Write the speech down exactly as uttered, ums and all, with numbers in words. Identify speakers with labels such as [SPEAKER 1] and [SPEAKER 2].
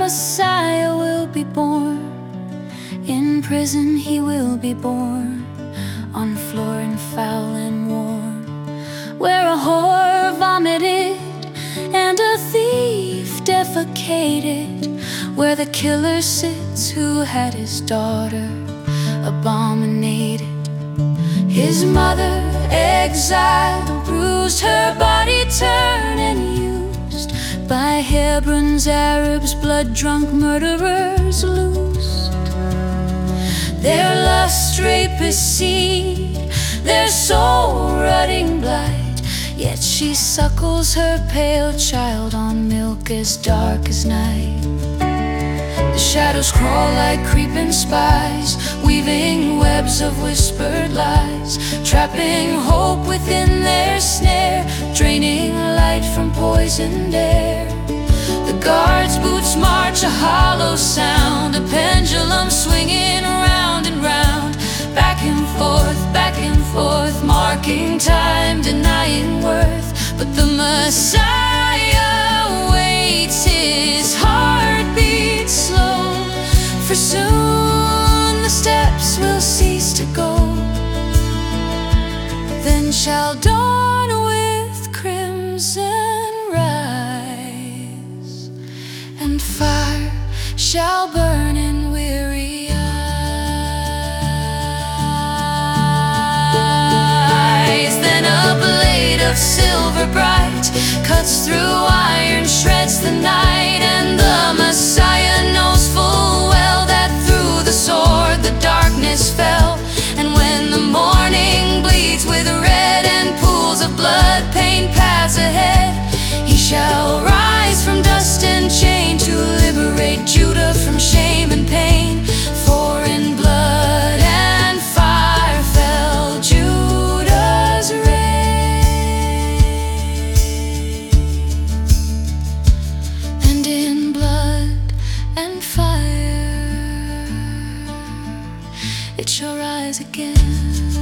[SPEAKER 1] Messiah will be born. In prison he will be born, on floor and foul and warm, where a whore vomited and a thief defecated, where the killer sits who had his daughter abominated. His mother, exiled, bruised, her body turned and used by Hebron's Arabs, blood-drunk murderers loosed. Their lust, rapist seed, their soul rotting blight, yet she suckles her pale child on milk as dark as night. The shadows crawl like creeping spies, weaving webs of whispered lies, trapping hope within their snare, draining light from poisoned air. The guards' boots march a hollow sound, a pendulum swinging round and round, back and forth, back and forth, marking time, denying worth. But the Messiah waits, his heart beats slow, for soon the steps will cease to go. Then shall dawn with crimson rise, and fire shall burn in weary eyes. Then a blade of silver bright cuts through iron, shreds the night, and the Messiah knows full well that through the sword the darkness fell. And when the morning bleeds with red and pools of blood paint paths ahead, he shall rise from dust and chain to liberate Judah from shame and pain. For in blood and fire fell Judah's reign, and in blood and fire it shall rise again.